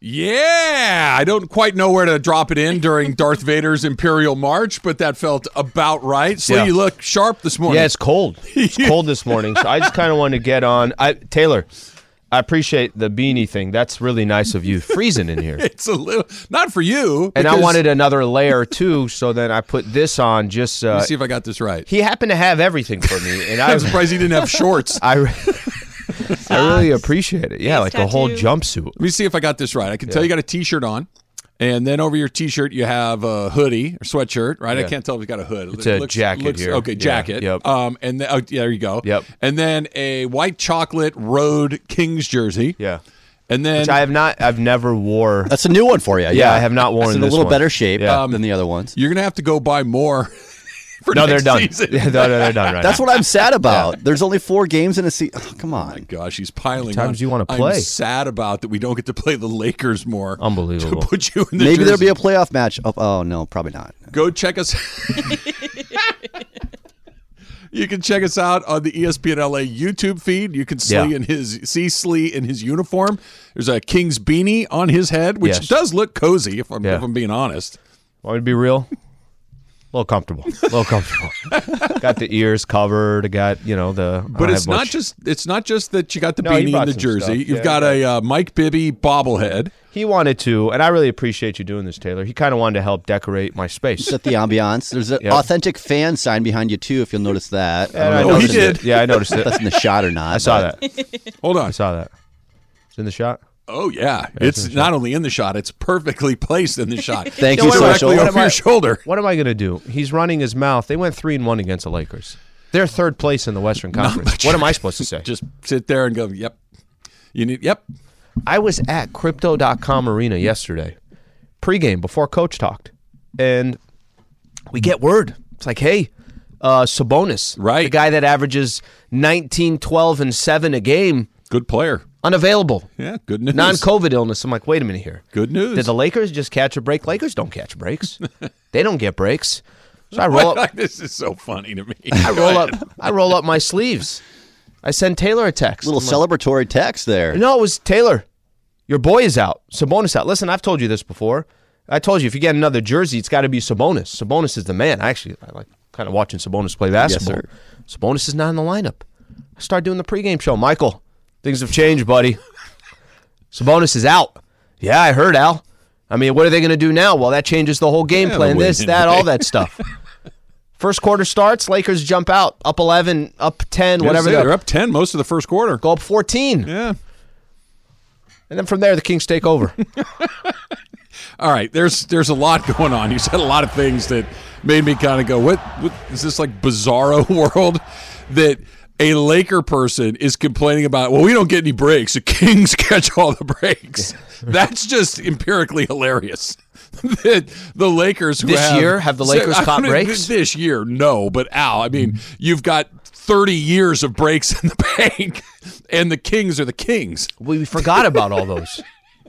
Yeah, I don't quite know where to drop it in during Darth Vader's Imperial March, but that felt about right. Slee, you look sharp this morning. Yeah, it's cold. It's cold this morning, so I just kind of wanted to get on. Taylor, I appreciate the beanie thing. That's really nice of you. Freezing in here. It's a little, not for you. And I wanted another layer, too, so then I put this on just... Let me see if I got this right. He happened to have everything for me. And I'm surprised he didn't have shorts. I really appreciate it. Yeah, like a whole jumpsuit. Let me see if I got this right. I can tell you got a T-shirt on, and then over your T-shirt you have a hoodie or sweatshirt, right? Yeah. I can't tell if you got a hood. It's a jacket here. Okay, jacket. Yep. And then, there you go. Yep. And then a white chocolate Road Kings jersey. Yeah. And then which I've never wore. That's a new one for you. Yeah, I have not worn it's in this a little one. better shape than the other ones. You're gonna have to go buy more. No, they're done. Season. No, they're done right That's now. what I'm sad about. There's only 4 games in a season. Oh, come on. Oh my gosh, he's piling times on. you want to play. I'm sad about that we don't get to play the Lakers more. Unbelievable. To put you in the Maybe jersey. there'll be a playoff match. Oh, no, probably not. Go check us. You can check us out on the ESPN LA YouTube feed. You can see Slee in his uniform. There's a Kings beanie on his head, which does look cozy, if I'm being honest. Want me to be real? A little comfortable. Got the ears covered. I got the. But it's not just that you got the beanie and the jersey. You've got a Mike Bibby bobblehead. He wanted to, and I really appreciate you doing this, Taylor. He kind of wanted to help decorate my space. Set the ambiance. There's an authentic fan sign behind you too, if you'll notice that. He did. Yeah, I noticed it. That's in the shot or not. I saw that. Hold on. I saw that. It's in the shot. Oh, yeah. It's not only in the shot, it's perfectly placed in the shot. Thank you, directly over your shoulder. What am I going to do? He's running his mouth. They went 3-1 against the Lakers. They're third place in the Western Conference. What am I supposed to say? Just sit there and go, yep. Yep. I was at Crypto.com Arena yesterday, pregame, before Coach talked, and we get word. It's like, hey, Sabonis, right? The guy that averages 19, 12, and 7 a game. Good player. Unavailable. Yeah, good news. Non-COVID illness. I'm like, wait a minute here. Good news. Did the Lakers just catch a break? Lakers don't catch breaks. They don't get breaks. So I roll up. This is so funny to me. I roll up my sleeves. I send Taylor a text. Little celebratory text there. No, it was Taylor. Your boy is out. Sabonis out. Listen, I've told you this before. I told you if you get another jersey, it's got to be Sabonis. Sabonis is the man. I like kind of watching Sabonis play basketball. Yes, sir. Sabonis is not in the lineup. I start doing the pregame show. Michael, things have changed, buddy. Sabonis is out. Yeah, I heard, Al. I mean, what are they going to do now? Well, that changes the whole game plan. This, that, all that stuff. First quarter starts, Lakers jump out, up 11, up 10, whatever. They're up 10 most of the first quarter. Go up 14. Yeah. And then from there, the Kings take over. All right, there's a lot going on. You said a lot of things that made me kind of go, what is this, like bizarro world that a Laker person is complaining about? Well, we don't get any breaks. The Kings catch all the breaks. That's just empirically hilarious. That the Lakers have the Lakers caught breaks? This year, no. But Al, I mean, you've got 30 years of breaks in the bank, and the Kings are the Kings. We forgot about all those.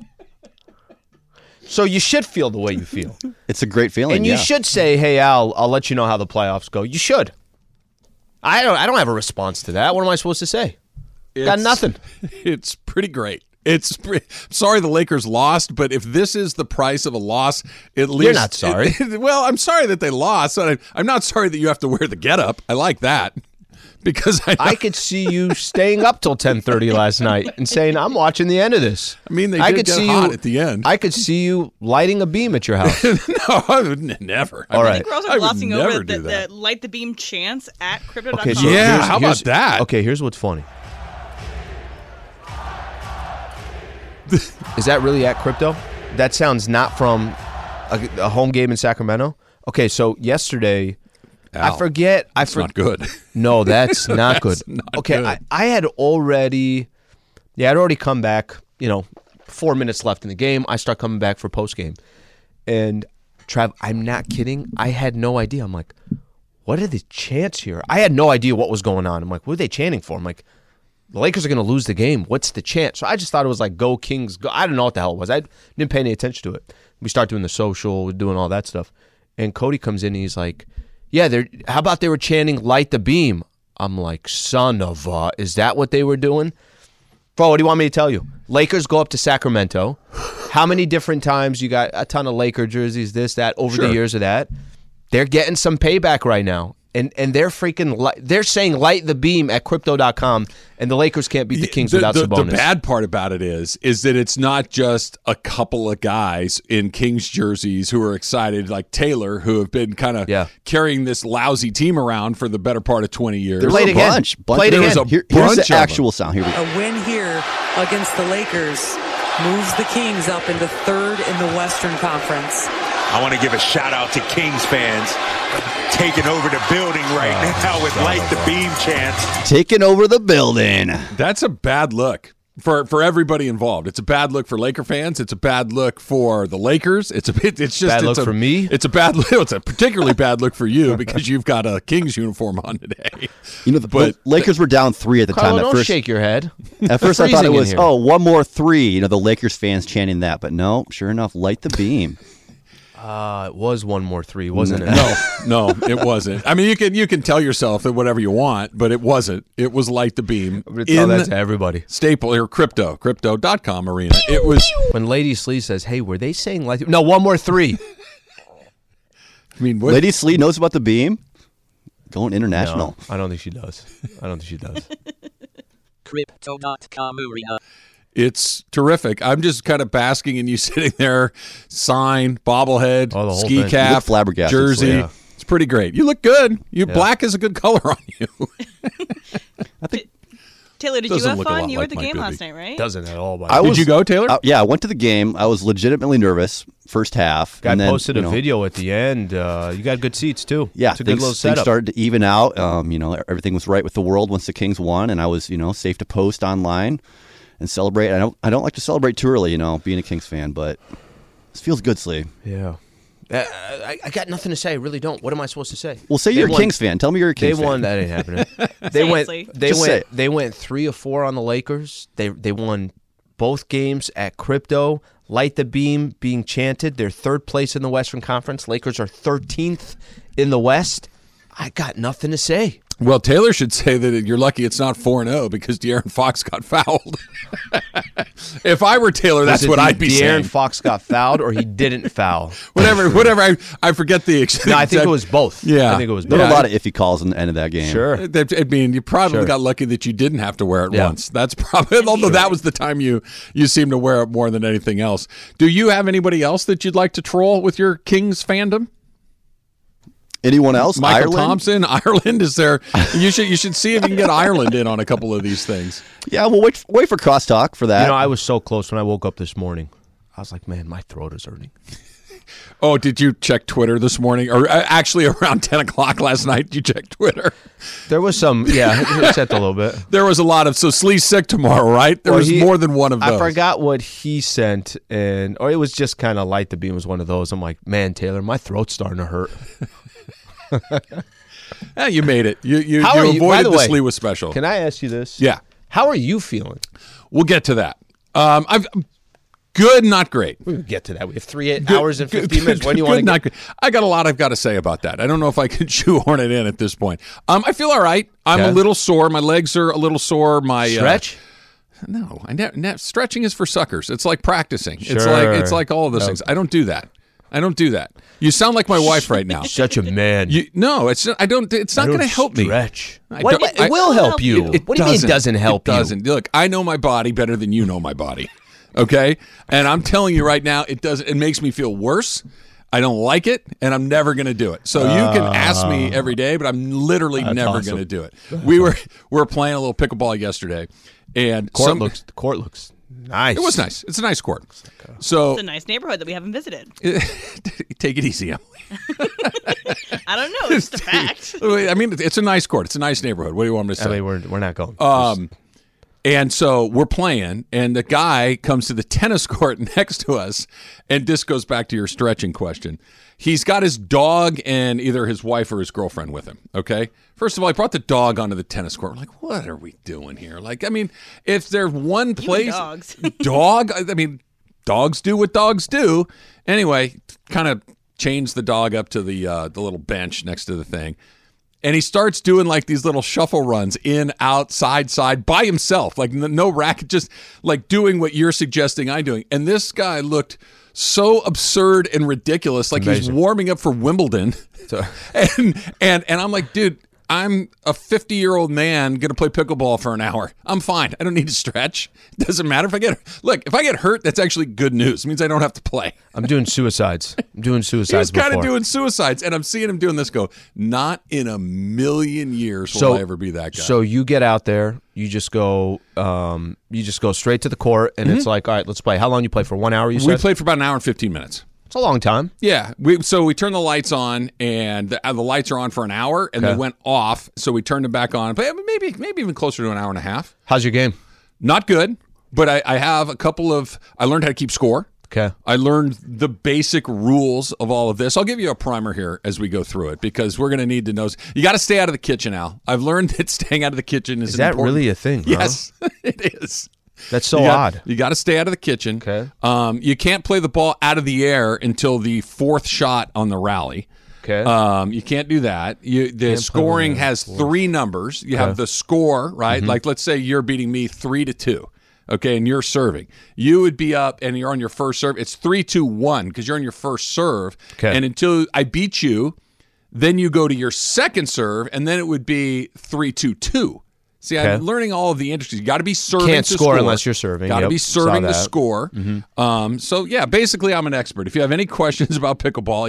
So you should feel the way you feel. It's a great feeling, and you should say, "Hey, Al, I'll let you know how the playoffs go." You should. I don't have a response to that. What am I supposed to say? Got nothing. It's pretty great. Sorry the Lakers lost, but if this is the price of a loss, at least you're not sorry. Well, I'm sorry that they lost. I'm not sorry that you have to wear the getup. I like that. Because I could see you staying up till 10:30 last night and saying, "I'm watching the end of this." I mean, they did get hot at the end. I could see you lighting a beam at your house. No, I would never. All right. I think we're also glossing over the light the beam chants at Crypto.com. Okay, so how about that? Okay, here's what's funny. Is that really at Crypto? That sounds not from a home game in Sacramento. Okay, so yesterday. Al, I forget. That's not good. No, that's not good. Not okay, good. I had already, I'd already come back. 4 minutes left in the game. I start coming back for post game, and Trav, I'm not kidding. I had no idea. I'm like, what are the chants here? I had no idea what was going on. I'm like, what are they chanting for? I'm like, the Lakers are going to lose the game. What's the chant? So I just thought it was like, "Go Kings, go." I don't know what the hell it was. I didn't pay any attention to it. We start doing the social, doing all that stuff, and Cody comes in and he's like, "Yeah, how about they were chanting 'Light the Beam'?" I'm like, son of a, is that what they were doing? Bro, what do you want me to tell you? Lakers go up to Sacramento. How many different times you got a ton of Laker jerseys, this, that, over the years of that? They're getting some payback right now. And they're they're saying light the beam at Crypto.com, and the Lakers can't beat the Kings without Sabonis. The bad part about it is that it's not just a couple of guys in Kings jerseys who are excited, like Taylor, who have been kind of carrying this lousy team around for the better part of 20 years. There's a bunch. Here's the actual sound. Here we go. A win here against the Lakers moves the Kings up into third in the Western Conference. I want to give a shout out to Kings fans taking over the building right now with Light the Beam chants. Taking over the building. That's a bad look for everybody involved. It's a bad look for Laker fans. It's a bad look for the Lakers. It's just bad look for me. It's a bad look. It's a particularly bad look for you because you've got a Kings uniform on today. You know, the Lakers were down 3 at the Carlo, time. Don't shake your head. At first, I thought it was one more 3. You know, the Lakers fans chanting that, but no, sure enough, Light the Beam. It was 1 more 3, wasn't it? No, it wasn't. I mean, you can tell yourself that whatever you want, but it wasn't. It was Light the Beam. I'm going to tell that to everybody. Staple or Crypto.com arena. It was when Lady Slee says, "Hey, were they saying light?" No, 1 more 3. I mean, Lady Slee knows about the beam. Going international. No, I don't think she does. Crypto.com arena. It's terrific. I'm just kind of basking in you sitting there, sign, bobblehead, ski cap, jersey. Yeah. It's pretty great. You look good. Black is a good color on you. I think Taylor, did you have fun? You were at the game last night, right? Doesn't at all. Did you go, Taylor? Yeah, I went to the game. I was legitimately nervous first half. Guy posted a video at the end. You got good seats too. Yeah, it's a good little setup. Things started to even out. Everything was right with the world once the Kings won, and I was safe to post online and celebrate. I don't like to celebrate too early, being a Kings fan, but this feels good, Slee. Yeah. I got nothing to say. I really don't. What am I supposed to say? Well, say you're a Kings fan. Tell me you're a Kings fan. They won. That ain't happening. They went 3 or 4 on the Lakers. They won both games at Crypto. Light the Beam being chanted. They're 3rd place in the Western Conference. Lakers are 13th in the West. I got nothing to say. Well, Taylor should say that you're lucky it's not 4-0 because De'Aaron Fox got fouled. If I were Taylor, that's what I'd be saying. De'Aaron Fox got fouled or he didn't foul. Whatever. I forget the extent. No, I think it was both. Yeah. I think it was both. There were a lot of iffy calls in the end of that game. Sure. I mean, you probably got lucky that you didn't have to wear it once. That's probably, although that was the time you seemed to wear it more than anything else. Do you have anybody else that you'd like to troll with your Kings fandom? Anyone else? Michael Thompson, Ireland is there. You should see if you can get Ireland in on a couple of these things. Yeah, we'll wait for crosstalk for that. I was so close when I woke up this morning. I was like, man, my throat is hurting. Oh, did you check Twitter this morning? Or actually around 10 o'clock last night, you checked Twitter? There was some, it checked a little bit. There was a lot of, so Slee's sick tomorrow, right? There was more than one of those. I forgot what he sent, or it was just kind of Light the Beam was one of those. I'm like, man, Taylor, my throat's starting to hurt. Yeah, you made it. You avoided the Slee was special. Can I ask you this? Yeah. How are you feeling? We'll get to that. I'm good, not great. We'll get to that. We have 3 hours and 15 minutes. When do you want to not good. I got a lot I've got to say about that. I don't know if I can shoehorn it in at this point. I feel all right. I'm a little sore. My legs are a little sore. My stretch? No, stretching is for suckers. It's like practicing. Sure. It's like all of those things. I don't do that. You sound like my wife right now. Such a man. It's not going to help me. Stretch. It will help you. What do you mean it doesn't help you? It doesn't. Look, I know my body better than you know my body. Okay? And I'm telling you right now, it doesn't. It makes me feel worse. I don't like it, and I'm never going to do it. So you can ask me every day, but I'm literally never going to do it. We were playing a little pickleball yesterday, and the court looks nice. It was nice. It's a nice court. So it's a nice neighborhood that we haven't visited. Take it easy, Emily. I don't know. It's just a fact. I mean, it's a nice court. It's a nice neighborhood. What do you want me to say? I mean, we're not going. And so we're playing, and the guy comes to the tennis court next to us, and this goes back to your stretching question. He's got his dog and either his wife or his girlfriend with him, okay? First of all, I brought the dog onto the tennis court. We're like, what are we doing here? Like, I mean, if there's one place... dogs. Dogs do what dogs do. Anyway, kind of changed the dog up to the little bench next to the thing. And he starts doing like these little shuffle runs in, out, side, side by himself, like no racket, just like doing what you're suggesting I'm doing. And this guy looked so absurd and ridiculous, like he's warming up for Wimbledon. And I'm like, dude, I'm a 50-year-old man going to play pickleball for an hour. I'm fine. I don't need to stretch. Doesn't matter if I get hurt, that's actually good news. It means I don't have to play. I'm doing suicides. He's kind of doing suicides, and I'm seeing him doing this. Not in a million years will I ever be that guy. So you get out there, you just go straight to the court, and it's like, all right, let's play. How long you play for? 1 hour? You said we played for about an hour and 15 minutes. It's a long time. Yeah. So we turned the lights on, and the lights are on for an hour, and they went off. So we turned them back on, but maybe even closer to an hour and a half. How's your game? Not good, but I have a couple of. I learned how to keep score. Okay. I learned the basic rules of all of this. I'll give you a primer here as we go through it because we're going to need to know. You got to stay out of the kitchen, Al. I've learned that staying out of the kitchen is that important. really a thing? Yes, it is. That's so odd. You got to stay out of the kitchen. Okay. You can't play the ball out of the air until the fourth shot on the rally. Okay. You can't do that. The scoring has 3 numbers. You have the score, right? Like let's say you're beating me 3-2. Okay, and you're serving. You would be up, and you're on your first serve. It's 3-2-1 because you're on your first serve. Okay. And until I beat you, then you go to your second serve, and then it would be 3-2-2. See, I'm learning all of the intricacies. You got to be serving. Can't to score unless you're serving. Got to be serving to score. So yeah, basically, I'm an expert. If you have any questions about pickleball,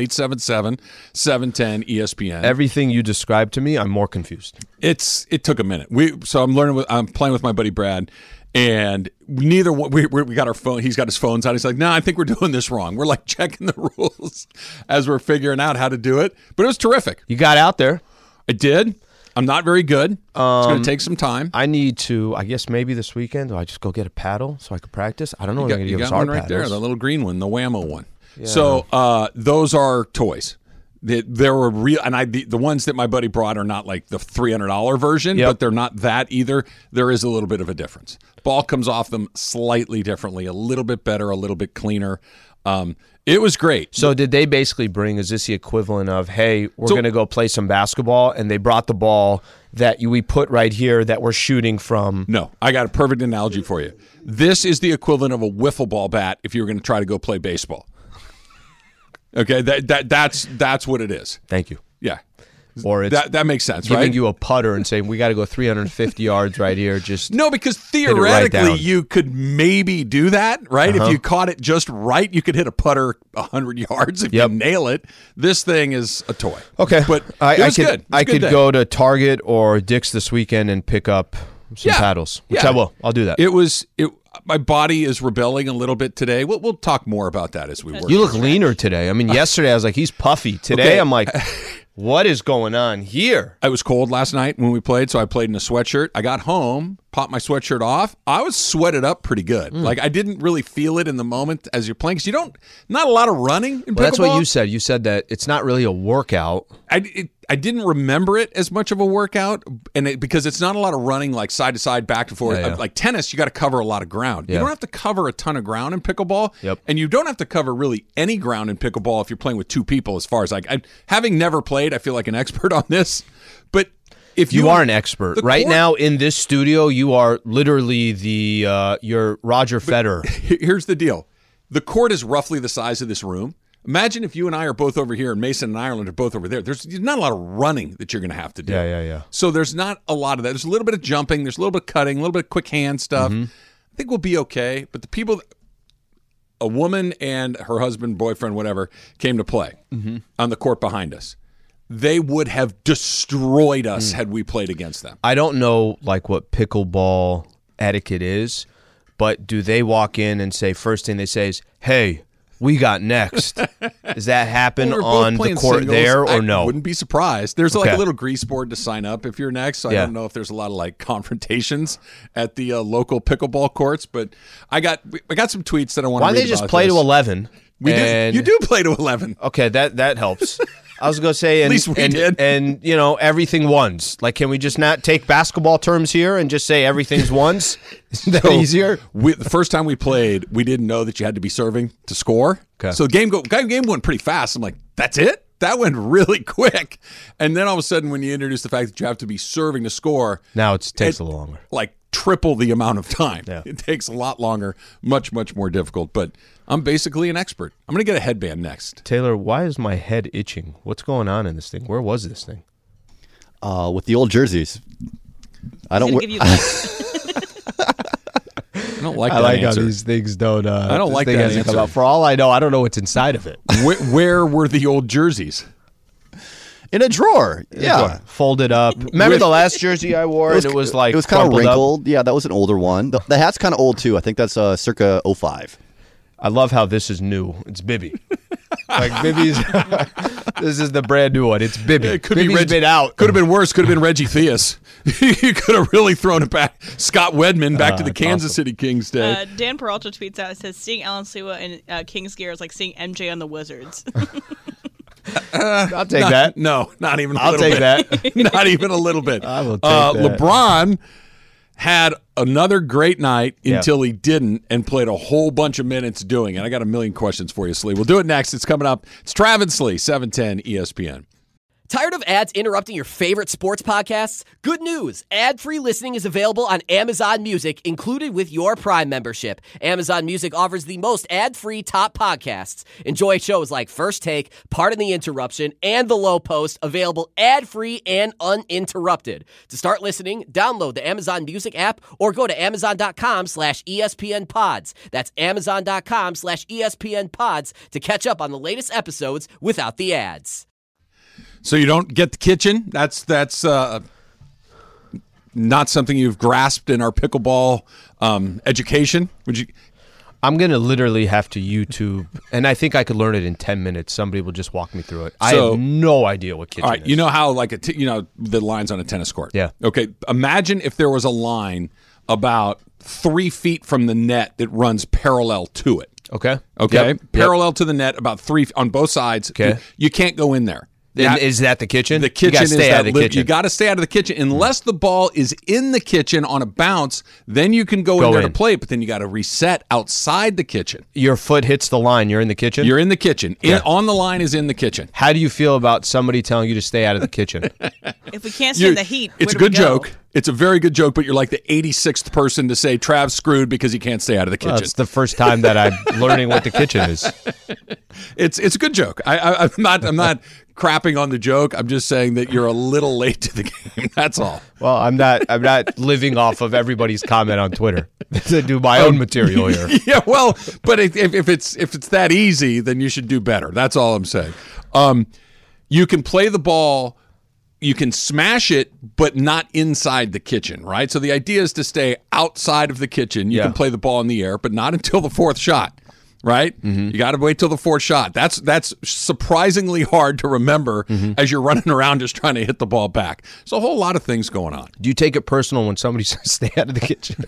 877-710-ESPN. Everything you described to me, I'm more confused. It took a minute. I'm playing with my buddy Brad. And neither one, we got our phone. He's got his phones out. He's like, "No, I think we're doing this wrong." We're like checking the rules as we're figuring out how to do it. But it was terrific. You got out there. I did. I'm not very good. It's going to take some time. I need to. I guess maybe this weekend. Do I just go get a paddle so I can practice? I don't know. You got one right there, the little green one, the Whammo one. Yeah. So those are toys. There were real, and the ones that my buddy brought are not like the $300 version, but they're not that either. There is a little bit of a difference. Ball comes off them slightly differently, a little bit better, a little bit cleaner. It was great. So did they basically bring, is this the equivalent of, hey, we're going to go play some basketball, and they brought the ball that we put right here that we're shooting from? No, I got a perfect analogy for you. This is the equivalent of a wiffle ball bat if you were going to try to go play baseball. Okay, that's what it is. Thank you. Yeah. Or it's that makes sense, giving right? you a putter and saying, we got to go 350 yards right here. Just no, because theoretically you could maybe do that, right? If you caught it just right, you could hit a putter 100 yards if you nail it. This thing is a toy. Okay. But I could go to Target or Dick's this weekend and pick up some paddles, which I will. I'll do that. My body is rebelling a little bit today. We'll talk more about that as we work. You look leaner today. I mean, yesterday I was like, he's puffy. Today I'm like, what is going on here? It was cold last night when we played, so I played in a sweatshirt. I got home, popped my sweatshirt off. I was sweated up pretty good. Like, I didn't really feel it in the moment as you're playing, because not a lot of running in pickleball. That's what you said. You said that it's not really a workout. I didn't remember it as much of a workout, and because it's not a lot of running, like side to side, back and forth. Like tennis, you got to cover a lot of ground. You don't have to cover a ton of ground in pickleball, and you don't have to cover really any ground in pickleball if you're playing with 2 people. As far as having never played, I feel like an expert on this. But if you are an expert right now in this studio, you are literally you're Roger Federer. Here's the deal: the court is roughly the size of this room. Imagine if you and I are both over here and Mason and Ireland are both over there. There's not a lot of running that you're going to have to do. Yeah. So there's not a lot of that. There's a little bit of jumping. There's a little bit of cutting, a little bit of quick hand stuff. I think we'll be okay. But the people, a woman and her husband, boyfriend, whatever, came to play on the court behind us. They would have destroyed us had we played against them. I don't know what pickleball etiquette is, but do they walk in and say, first thing they say is, hey, we got next? Does that happen on the court singles there or no? I wouldn't be surprised. There's a little grease board to sign up if you're next. So I don't know if there's a lot of confrontations at the local pickleball courts. But I got some tweets that I want to read about. Why don't they just play to 11? You do play to 11. Okay, that helps. I was going to say, at least we did. And everything ones. Can we just not take basketball terms here and just say everything's ones? Isn't that easier? The first time we played, we didn't know that you had to be serving to score. Okay. So the game went pretty fast. I'm like, that's it? that went really quick. And then all of a sudden, when you introduce the fact that you have to be serving to score, now it takes a little longer. Like triple the amount of time. Yeah. It takes a lot longer, much, much more difficult. But I'm basically an expert. I'm going to get a headband next. Taylor, why is my head itching? What's going on in this thing? Where was this thing? With the old jerseys. I don't. I don't like I that like answer. how these things don't. I don't like that answer. Come out. For all I know, I don't know what's inside of it. Where were the old jerseys? In a drawer. Yeah. Folded up. Remember the last jersey I wore? It was like it was kind of crumpled wrinkled. up? Yeah, that was an older one. The hat's kind of old too. I think that's circa 05. I love how this is new. It's Bibby. Like Bibby's. This is the brand new one. It's Bibby. It could Bibby's be been out. Could have been worse. Could have been Reggie Theus. You could have really thrown it back. Scott Wedman back to the Kansas City Kings day. Dan Peralta tweets out, says, seeing Alan Sewa in Kings gear is like seeing MJ on the Wizards. I'll take that. No, not even a I'll little take bit. that. Not even a little bit. I will take that. LeBron had another great night until he didn't and played a whole bunch of minutes doing it. I got a million questions for you, Slee. We'll do it next. It's coming up. It's Travis Slee, 710 ESPN. Tired of ads interrupting your favorite sports podcasts? Good news. Ad-free listening is available on Amazon Music, included with your Prime membership. Amazon Music offers the most ad-free top podcasts. Enjoy shows like First Take, Pardon the Interruption, and The Low Post, available ad-free and uninterrupted. To start listening, download the Amazon Music app or go to amazon.com/ESPN Pods. That's amazon.com/ESPN Pods to catch up on the latest episodes without the ads. So you don't get the kitchen? That's not something you've grasped in our pickleball education? Would you? I'm going to literally have to YouTube, and I think I could learn it in 10 minutes. Somebody will just walk me through it. I have no idea what kitchen all right, is. you know how the lines on a tennis court? Yeah. Okay, imagine if there was a line about 3 feet from the net that runs parallel to it. Okay. Okay? Parallel to the net, about 3 on both sides. Okay. You can't go in there. Then is that the kitchen? The kitchen you gotta is stay out of the kitchen. You got to stay out of the kitchen unless the ball is in the kitchen on a bounce. Then you can go in there to play it, but then you got to reset outside the kitchen. Your foot hits the line. You're in the kitchen? You're in the kitchen. On the line is in the kitchen. How do you feel about somebody telling you to stay out of the kitchen? If we can't stand the heat, it's a where do good we go? joke. It's a very good joke, but you're like the 86th person to say Trav's screwed because he can't stay out of the kitchen. Well, it's the first time that I'm learning what the kitchen is. It's a good joke. I'm not crapping on the joke. I'm just saying that you're a little late to the game. That's all. Well, I'm not living off of everybody's comment on Twitter to do my own material here. Yeah, well, but if it's that easy, then you should do better. That's all I'm saying. You can play the ball. You can smash it, but not inside the kitchen, right? So the idea is to stay outside of the kitchen. You can play the ball in the air, but not until the fourth shot, right? Mm-hmm. You got to wait till the fourth shot. That's surprisingly hard to remember as you're running around just trying to hit the ball back. So a whole lot of things going on. Do you take it personal when somebody says stay out of the kitchen?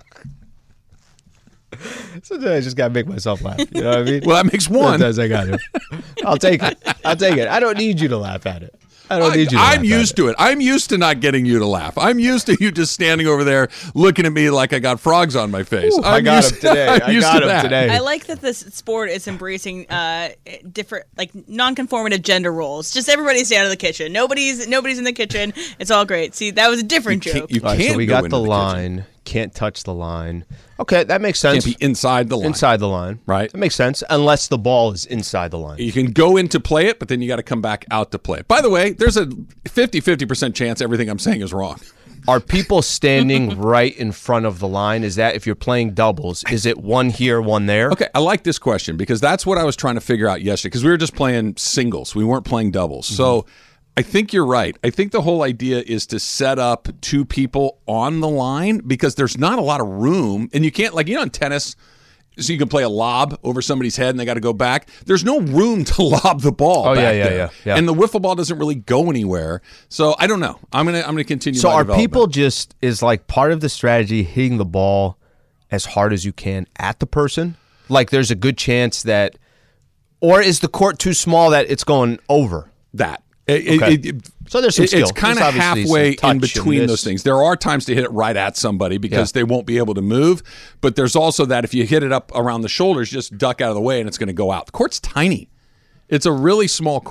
Sometimes I just got to make myself laugh. You know what I mean? Well, that makes one. Sometimes I got to. I'll take it. I don't need you to laugh at it. I don't need you to I'm used to it. I'm used to not getting you to laugh. I'm used to you just standing over there looking at me like I got frogs on my face. I got him today. I got him today. I like that this sport is embracing different, like, non-conformative gender roles. Just everybody's out of the kitchen. Nobody's in the kitchen. It's all great. See, that was a different joke. You can't so we go got into the line. kitchen. Can't touch the line. Okay, that makes sense. Can't be inside the line. Inside the line. Right. That makes sense, unless the ball is inside the line. You can go in to play it, but then you got to come back out to play it. By the way, there's a 50% chance everything I'm saying is wrong. Are people standing right in front of the line? Is that if you're playing doubles, is it one here, one there? Okay, I like this question because that's what I was trying to figure out yesterday because we were just playing singles. We weren't playing doubles. Mm-hmm. So I think you're right. I think the whole idea is to set up two people on the line because there's not a lot of room. And you can't, like, in tennis, so you can play a lob over somebody's head and they got to go back. There's no room to lob the ball. Oh, back yeah. there. And the wiffle ball doesn't really go anywhere. So I don't know. I'm gonna continue. So my are development. people just, is like part of the strategy hitting the ball as hard as you can at the person? Like there's a good chance that, or is the court too small that it's going over? That. So there's some skill. It's kind of halfway in between those things. There are times to hit it right at somebody because they won't be able to move. But there's also that if you hit it up around the shoulders, just duck out of the way and it's going to go out. The court's tiny. It's a really small court.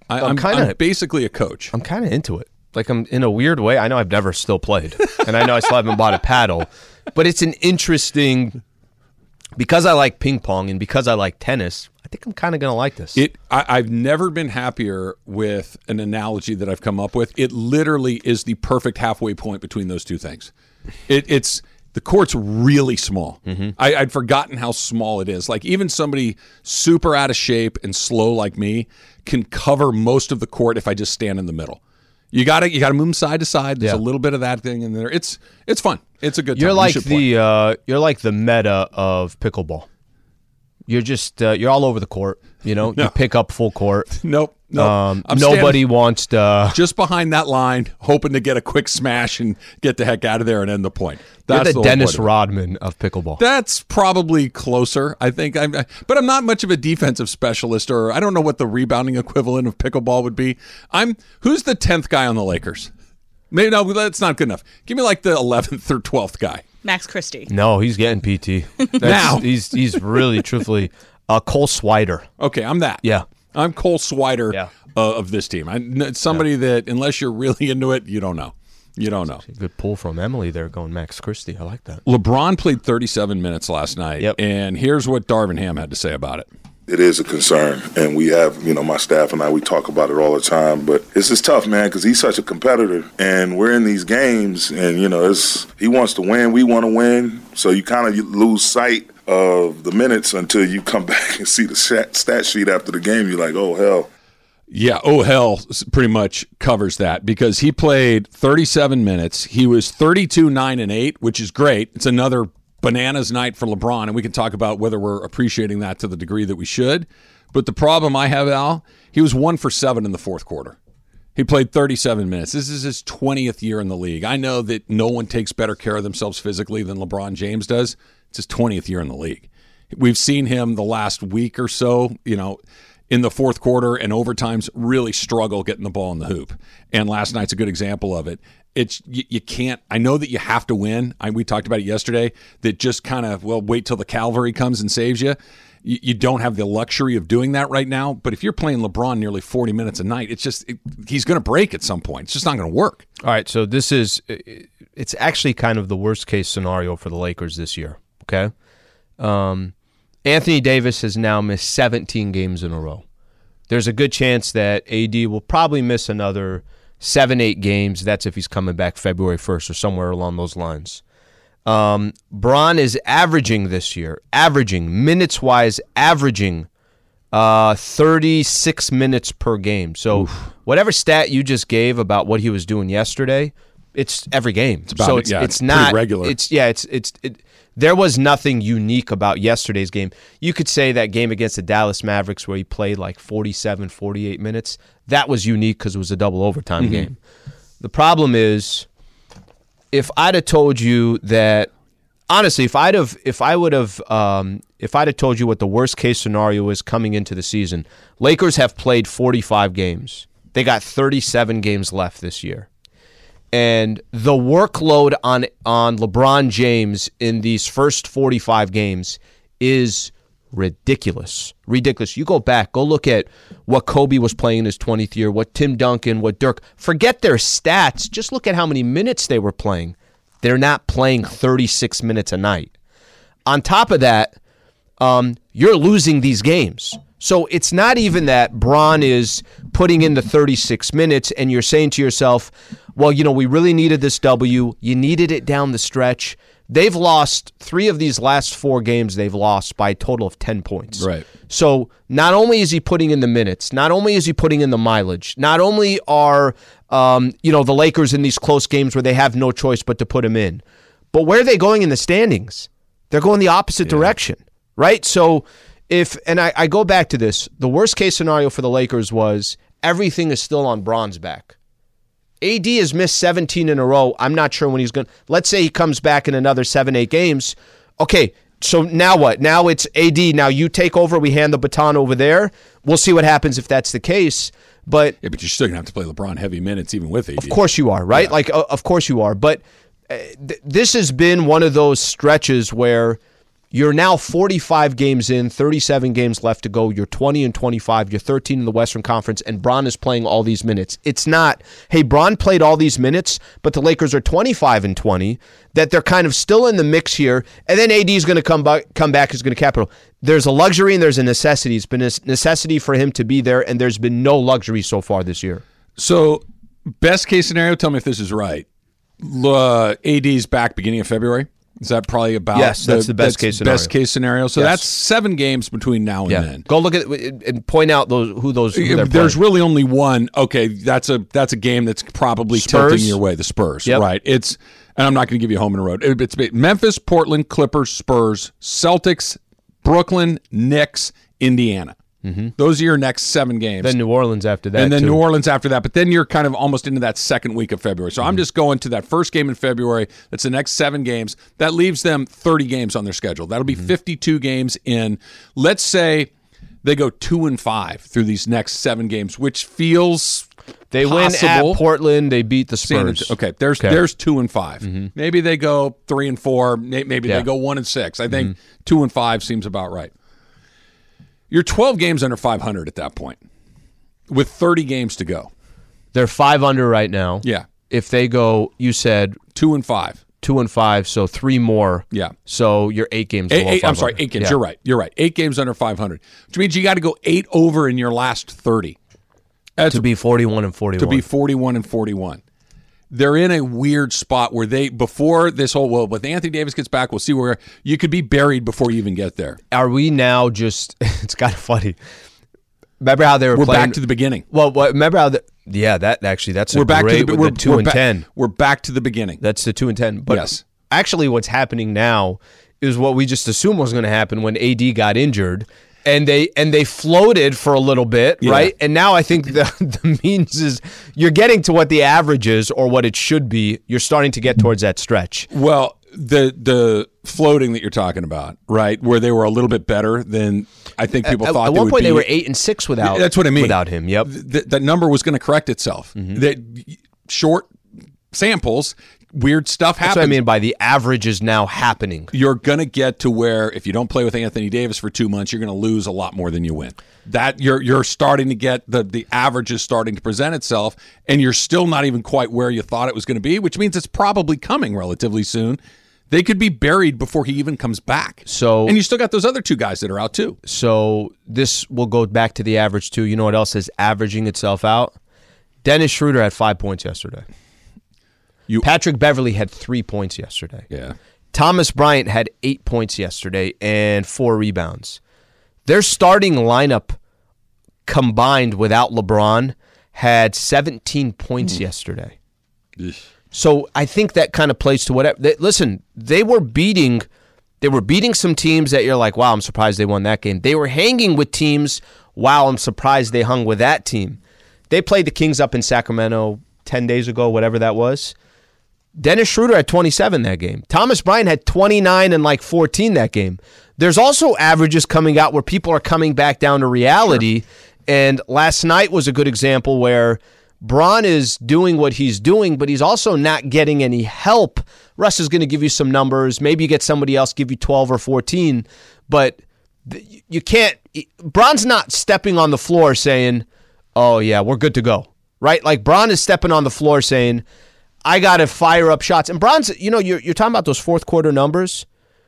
I'm basically a coach. I'm kind of into it. Like, I'm in a weird way. I know I've never still played, and I know I still haven't bought a paddle, but it's an interesting, because I like ping pong and because I like tennis, I think I'm kind of going to like this. I've never been happier with an analogy that I've come up with. It literally is the perfect halfway point between those two things. It's the court's really small. I'd forgotten how small it is. Like, even somebody super out of shape and slow like me can cover most of the court if I just stand in the middle. You gotta move them side to side. There's a little bit of that thing in there. It's fun. It's a good time. You're like you're like the meta of pickleball. You're just you're all over the court. You know, you pick up full court. Nope. Nobody wants to just behind that line, hoping to get a quick smash and get the heck out of there and end the point. That's You're the Dennis Rodman of pickleball. That's probably closer, I think. But I'm not much of a defensive specialist, or I don't know what the rebounding equivalent of pickleball would be. Who's the 10th guy on the Lakers? Maybe no, that's not good enough. Give me like the 11th or 12th guy. Max Christie. No, he's getting PT. Now he's really truthfully Cole Swider. Okay, I'm that. Yeah. I'm Cole Swider of this team. It's somebody that, unless you're really into it, you don't know. You don't know. Good pull from Emily there, going Max Christie. I like that. LeBron played 37 minutes last night, and here's what Darvin Ham had to say about it. It is a concern, and we have, my staff and I, we talk about it all the time, but it's just tough, man, because he's such a competitor, and we're in these games, and, he wants to win, we want to win, so you kind of lose sight of the minutes until you come back and see the stat sheet after the game. You're like, oh, hell. Yeah, oh, hell pretty much covers that, because he played 37 minutes. He was 32, 9, and 8, which is great. It's another bananas night for LeBron, and we can talk about whether we're appreciating that to the degree that we should. But the problem I have, Al, he was 1 for 7 in the fourth quarter. He played 37 minutes. This is his 20th year in the league. I know that no one takes better care of themselves physically than LeBron James does. It's his 20th year in the league. We've seen him the last week or so, in the fourth quarter and overtimes really struggle getting the ball in the hoop. And last night's a good example of it. It's you can't. I know that you have to win. We talked about it yesterday. That just kind of wait till the cavalry comes and saves you. You don't have the luxury of doing that right now. But if you're playing LeBron nearly 40 minutes a night, he's going to break at some point. It's just not going to work. All right. So it's actually kind of the worst case scenario for the Lakers this year. Okay. Anthony Davis has now missed 17 games in a row. There's a good chance that AD will probably miss another 7-8 games. That's if he's coming back February 1st or somewhere along those lines. Bron is averaging this year, minutes-wise, 36 minutes per game. So whatever stat you just gave about what he was doing yesterday, it's every game. It's not regular. There was nothing unique about yesterday's game. You could say that game against the Dallas Mavericks where he played like 47, 48 minutes, that was unique because it was a double overtime game. The problem is, if I'd have told you that, honestly, if I'd have told you what the worst case scenario is coming into the season, Lakers have played 45 games. They got 37 games left this year. And the workload on LeBron James in these first 45 games is ridiculous. Ridiculous. You go look at what Kobe was playing in his 20th year, what Tim Duncan, what Dirk. Forget their stats. Just look at how many minutes they were playing. They're not playing 36 minutes a night. On top of that, you're losing these games. So it's not even that Bron is putting in the 36 minutes and you're saying to yourself, well, we really needed this W. You needed it down the stretch. They've lost 3 of these last 4 games. They've lost by a total of 10 points. Right. So not only is he putting in the minutes, not only is he putting in the mileage, not only are the Lakers in these close games where they have no choice but to put him in, but where are they going in the standings? They're going the opposite direction, right? So I go back to this, the worst case scenario for the Lakers was everything is still on Bron's back. AD has missed 17 in a row. I'm not sure when he's going to. Let's say he comes back in another 7-8 games. Okay, so now what? Now it's AD. Now you take over. We hand the baton over there. We'll see what happens if that's the case. But you're still going to have to play LeBron heavy minutes even with AD. Of course you are, right? Yeah. Of course you are. But this has been one of those stretches where You're now 45 games in, 37 games left to go. You're 20-25. You're 13 in the Western Conference, and Bron is playing all these minutes. It's not, hey, Bron played all these minutes, but the Lakers are 25-20, that they're kind of still in the mix here, and then AD is going to come back, is going to capital. There's a luxury and there's a necessity. It's been a necessity for him to be there, and there's been no luxury so far this year. So, best case scenario, tell me if this is right. AD's back beginning of February. Is that probably about? Yes, that's the best case scenario. Best case scenario. So that's 7 games between now and then. Go look at and point out who they're There's playing. really only one. Okay, that's a game that's probably tilting your way. The Spurs, right? And I'm not going to give you a home and a road. It's Memphis, Portland, Clippers, Spurs, Celtics, Brooklyn, Knicks, Indiana. Mm-hmm. Those are your next 7 games. Then New Orleans after that. And then too. New Orleans after that. But then you're kind of almost into that second week of February. So I'm just going to that first game in February. That's the next 7 games. That leaves them 30 games on their schedule. That'll be 52 games in. Let's say they go 2-5 through these next 7 games, which feels they possible. win at Portland. They beat the Spurs. Okay, there's 2-5. Mm-hmm. Maybe they go 3-4. Maybe they go 1-6. I think 2-5 seems about right. You're 12 games under 500 at that point, with 30 games to go. They're 5 under right now. Yeah. If they go, you said 2-5. 2-5, so 3 more. Yeah. So you're 8 games below 500. I'm sorry, 8 games. Yeah. You're right. 8 games under 500, which means you got to go 8 over in your last 30. To be 41-41. To be 41-41. They're in a weird spot where before this whole, with Anthony Davis gets back, we'll see where you could be buried before you even get there. Are we now just, it's kind of funny. Remember how they were We're playing? back to the beginning. Well, remember how that's we're back great to the, with the 2-10. We're back to the beginning. That's the 2-10. But yes. Actually what's happening now is what we just assumed was going to happen when AD got injured. And they floated for a little bit, right? And now I think the means is you're getting to what the average is or what it should be. You're starting to get towards that stretch. Well, the floating that you're talking about, right, where they were a little bit better than I think people thought. At they one would point, be. they were 8-6 without. That's what I mean. Without him, yep. That number was going to correct itself. Mm-hmm. That short samples. Weird stuff happens. That's what I mean by the average is now happening. You're going to get to where if you don't play with Anthony Davis for 2 months, you're going to lose a lot more than you win. That you're starting to get the average is starting to present itself, and you're still not even quite where you thought it was going to be, which means it's probably coming relatively soon. They could be buried before he even comes back. And you still got those other 2 guys that are out too. So this will go back to the average too. You know what else is averaging itself out? Dennis Schroeder had 5 points yesterday. Patrick Beverley had 3 points yesterday. Yeah. Thomas Bryant had 8 points yesterday and 4 rebounds. Their starting lineup combined without LeBron had 17 points yesterday. So I think that kind of plays to whatever. Listen, they were beating some teams that you're like, wow, I'm surprised they won that game. They were hanging with teams, wow, I'm surprised they hung with that team. They played the Kings up in Sacramento 10 days ago, whatever that was. Dennis Schroeder had 27 that game. Thomas Bryant had 29 and 14 that game. There's also averages coming out where people are coming back down to reality. Sure. And last night was a good example where Bron is doing what he's doing, but he's also not getting any help. Russ is going to give you some numbers. Maybe you get somebody else give you 12 or 14. But you can't. Bron's not stepping on the floor saying, oh, yeah, we're good to go. Right? Like Bron is stepping on the floor saying, I got to fire up shots. And Bron's, you're talking about those fourth quarter numbers.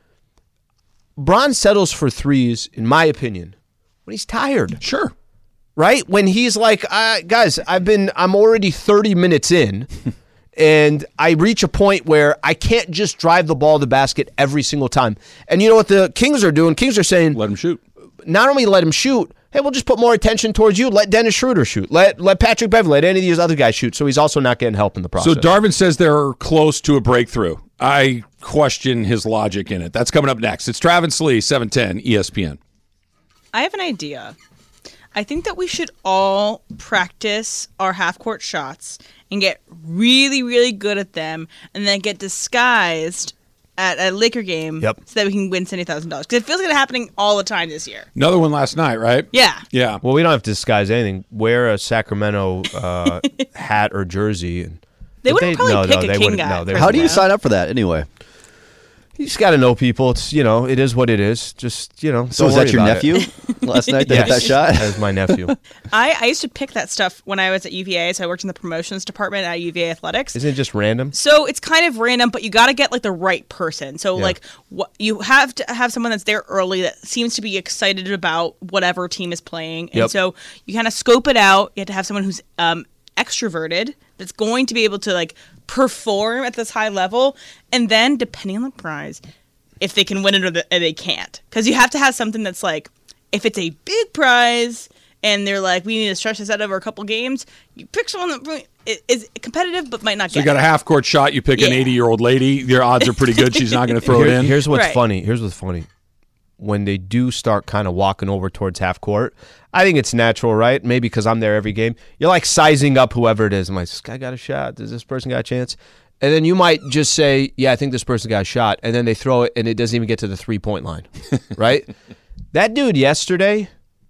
Bron settles for threes, in my opinion, when he's tired. Sure. Right? When he's like, guys, I'm already 30 minutes in, and I reach a point where I can't just drive the ball to the basket every single time. And you know what the Kings are doing? Kings are saying, let him shoot. Not only let him shoot, hey, we'll just put more attention towards you. Let Dennis Schroeder shoot. Let Patrick Beverley, let any of these other guys shoot. So he's also not getting help in the process. So Darvin says they're close to a breakthrough. I question his logic in it. That's coming up next. It's Travis Lee, 710 ESPN. I have an idea. I think that we should all practice our half-court shots and get really, really good at them and then get disguised at a Laker game so that we can win $70,000. Because it feels like it's happening all the time this year. Another one last night, right? Yeah. Yeah. Well, we don't have to disguise anything. Wear a Sacramento hat or jersey. And they wouldn't probably pick a King guy. How do you sign up for that anyway? You just got to know people. It's it is what it is. Just So was that your nephew last night that hit that shot? That was my nephew. I used to pick that stuff when I was at UVA, so I worked in the promotions department at UVA Athletics. Isn't it just random? So it's kind of random, but you got to get like the right person. So like what you have to have someone that's there early that seems to be excited about whatever team is playing, and so you kind of scope it out. You have to have someone who's extroverted that's going to be able to like perform at this high level, and then depending on the prize, if they can win it or they can't, because you have to have something that's like, if it's a big prize and they're like, we need to stretch this out over a couple games, you pick someone that is competitive but might not So get you got it. a half-court shot, you pick an 80-year-old lady, your odds are pretty good she's not going to throw it in. Here's what's Right. funny. When they do start kind of walking over towards half court, I think it's natural, right? Maybe because I'm there every game. You're like sizing up whoever it is. I'm like, this guy got a shot. Does this person got a chance? And then you might just say, yeah, I think this person got a shot. And then they throw it, and it doesn't even get to the 3-point line, right? That dude yesterday,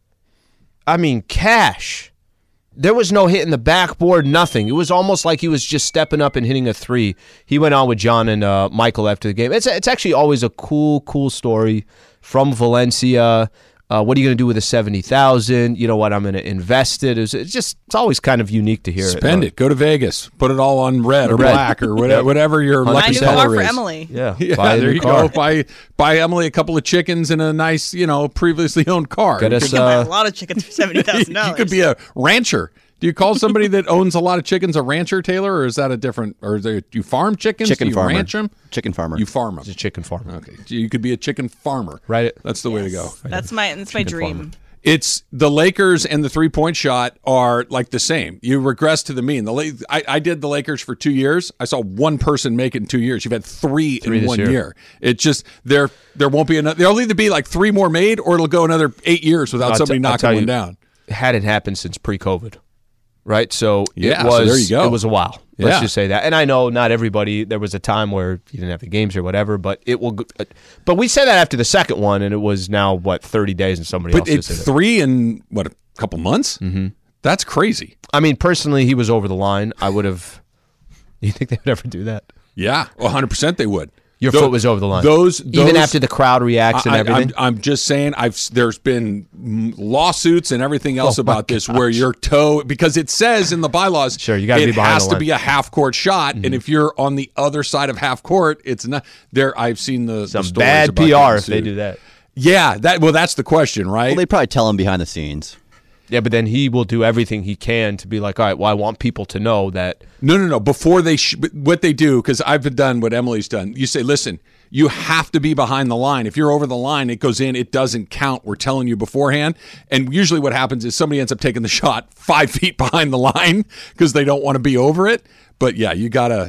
cash. There was no hit in the backboard, nothing. It was almost like he was just stepping up and hitting a three. He went on with John and Michael after the game. It's actually always a cool story from Valencia. What are you going to do with the $70,000? You know what? I'm going to invest it. It's always kind of unique to hear. Spend it. Go to Vegas. Put it all on red or black or whatever your Buy lucky a new car color for is. Emily. Yeah, There you go. Buy Emily a couple of chickens and a nice, previously owned car. Get You us can buy a lot of chickens for $70,000. You could be a rancher. Do you call somebody that owns a lot of chickens a rancher, Taylor, or is that a different? Or do you farm chickens? Chicken do you farmer. ranch them? Chicken farmer. You farm them. It's a chicken farm. Okay, you could be a chicken farmer. Right. That's the way to go. That's my dream. farmer. It's the Lakers and the 3-point shot are like the same. You regress to the mean. I did the Lakers for 2 years. I saw one person make it in 2 years. You've had three in this 1 year. year. It just there won't be another. There'll either be like 3 more made, or it'll go another 8 years without somebody knocking one down. Hadn't happened since pre-COVID, right? So Yeah, it was. so there you go. It was a while. Let's Yeah. just say that. And I know not everybody. There was a time where you didn't have the games or whatever, but it will. But we said that after the second one, and it was now 30 days, and somebody But else it's just did it. 3 in a couple months. Mm-hmm. That's crazy. I mean, personally, he was over the line. I would have. You think they would ever do that? Yeah, 100% they would. Your foot was over the line. Those even after the crowd reacts and everything. I'm just saying. There's been lawsuits and everything else about this where your toe, because it says in the bylaws, Sure, you gotta be behind has the to line. be a half court shot, and if you're on the other side of half court, it's not there. I've seen the Some stories bad about PR getting if they sued. do that. Yeah, that's the question, right? Well, they probably tell him behind the scenes. Yeah, but then he will do everything he can to be like, all right, well, I want people to know that. No. Before they what they do, because I've done what Emily's done. You say, listen, you have to be behind the line. If you're over the line, it goes in. It doesn't count. We're telling you beforehand. And usually, what happens is somebody ends up taking the shot 5 feet behind the line because they don't want to be over it. But yeah, you gotta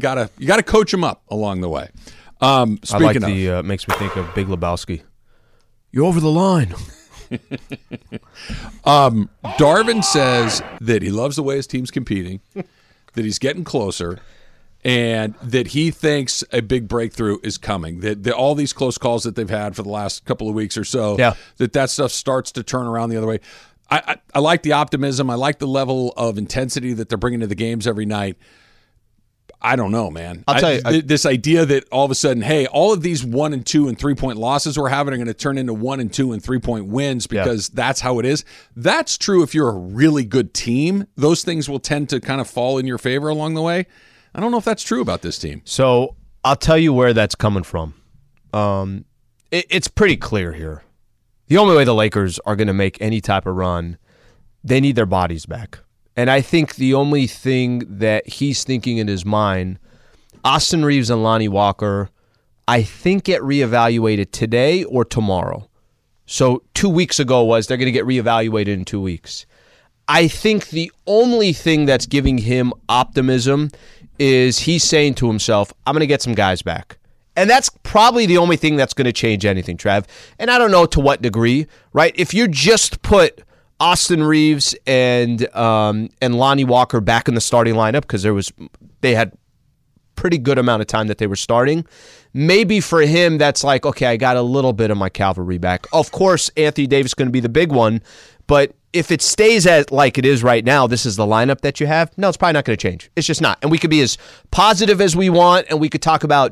coach them up along the way. Speaking I like of, makes me think of Big Lebowski. You're over the line. Darvin says that he loves the way his team's competing, that he's getting closer, and that he thinks a big breakthrough is coming. That all these close calls that they've had for the last couple of weeks or so, that stuff starts to turn around the other way. I like the optimism. I like the level of intensity that they're bringing to the games every night. I don't know, man. I'll tell you, this idea that all of a sudden, hey, all of these 1 and 2 and 3-point losses we're having are going to turn into 1 and 2 and 3-point wins because that's how it is. That's true if you're a really good team. Those things will tend to kind of fall in your favor along the way. I don't know if that's true about this team. So I'll tell you where that's coming from. It's pretty clear here. The only way the Lakers are going to make any type of run, they need their bodies back. And I think the only thing that he's thinking in his mind, Austin Reeves and Lonnie Walker, I think get reevaluated today or tomorrow. So 2 weeks ago was they're going to get reevaluated in 2 weeks. I think the only thing that's giving him optimism is he's saying to himself, I'm going to get some guys back. And that's probably the only thing that's going to change anything, Trev. And I don't know to what degree, right? If you just put Austin Reeves and Lonnie Walker back in the starting lineup because they had pretty good amount of time that they were starting. Maybe for him, that's like, okay, I got a little bit of my cavalry back. Of course, Anthony Davis is going to be the big one, but if it stays like it is right now, this is the lineup that you have, no, it's probably not going to change. It's just not. And we could be as positive as we want, and we could talk about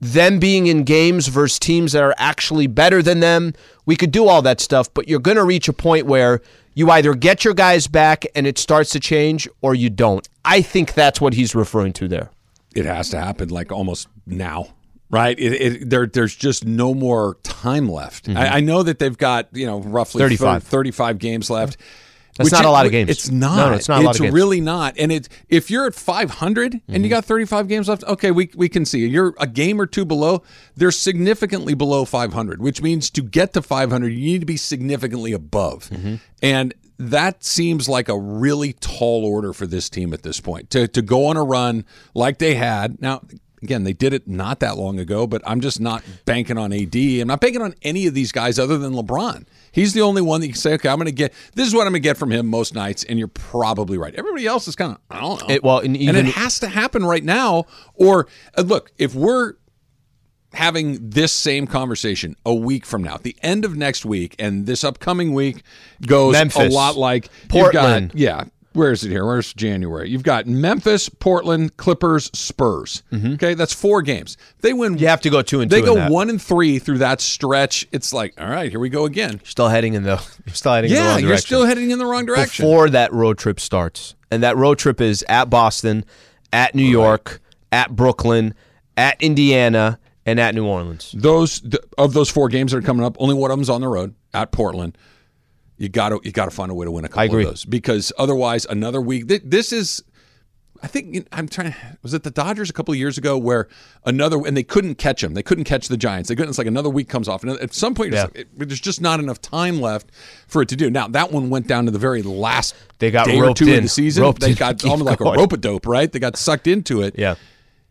them being in games versus teams that are actually better than them. We could do all that stuff, but you're going to reach a point where you either get your guys back and it starts to change or you don't. I think that's what he's referring to there. It has to happen like almost now, right? There's just no more time left. I know that they've got roughly 35 games left. That's not a lot of games. It's not. No, it's not a lot of games. It's really not. And if you're at 500 and you got 35 games left, okay, we can see. You're a game or two below. They're significantly below 500, which means to get to 500, you need to be significantly above. And that seems like a really tall order for this team at this point. To go on a run like they had. Now, again, they did it not that long ago, but I'm just not banking on AD. I'm not banking on any of these guys other than LeBron. He's the only one that you can say, okay, this is what I'm going to get from him most nights, and you're probably right. Everybody else is kind of, I don't know. And it has to happen right now. Or, look, if we're having this same conversation a week from now, at the end of next week, and this upcoming week goes Memphis, a lot like Portland. Where is it here? Where's January? You've got Memphis, Portland, Clippers, Spurs. Okay, that's 4 games. They win. You have to go 2-2. They go 1-3 through that stretch. It's like, all right, here we go again. You're still heading in the wrong direction. You're still heading in the wrong direction before that road trip starts. And that road trip is at Boston, at New York, at Brooklyn, at Indiana, and at New Orleans. Of those 4 games that are coming up, only one of them's on the road at Portland. You got to find a way to win a couple of those, because otherwise another week. This is, I think was it the Dodgers a couple of years ago where and they couldn't catch them. They couldn't catch the Giants. It's like another week comes off, and at some point there's just not enough time left for it to do. Now that one went down to the very last day or two of the season. They got almost like a rope-a-dope, right? They got sucked into it. Yeah.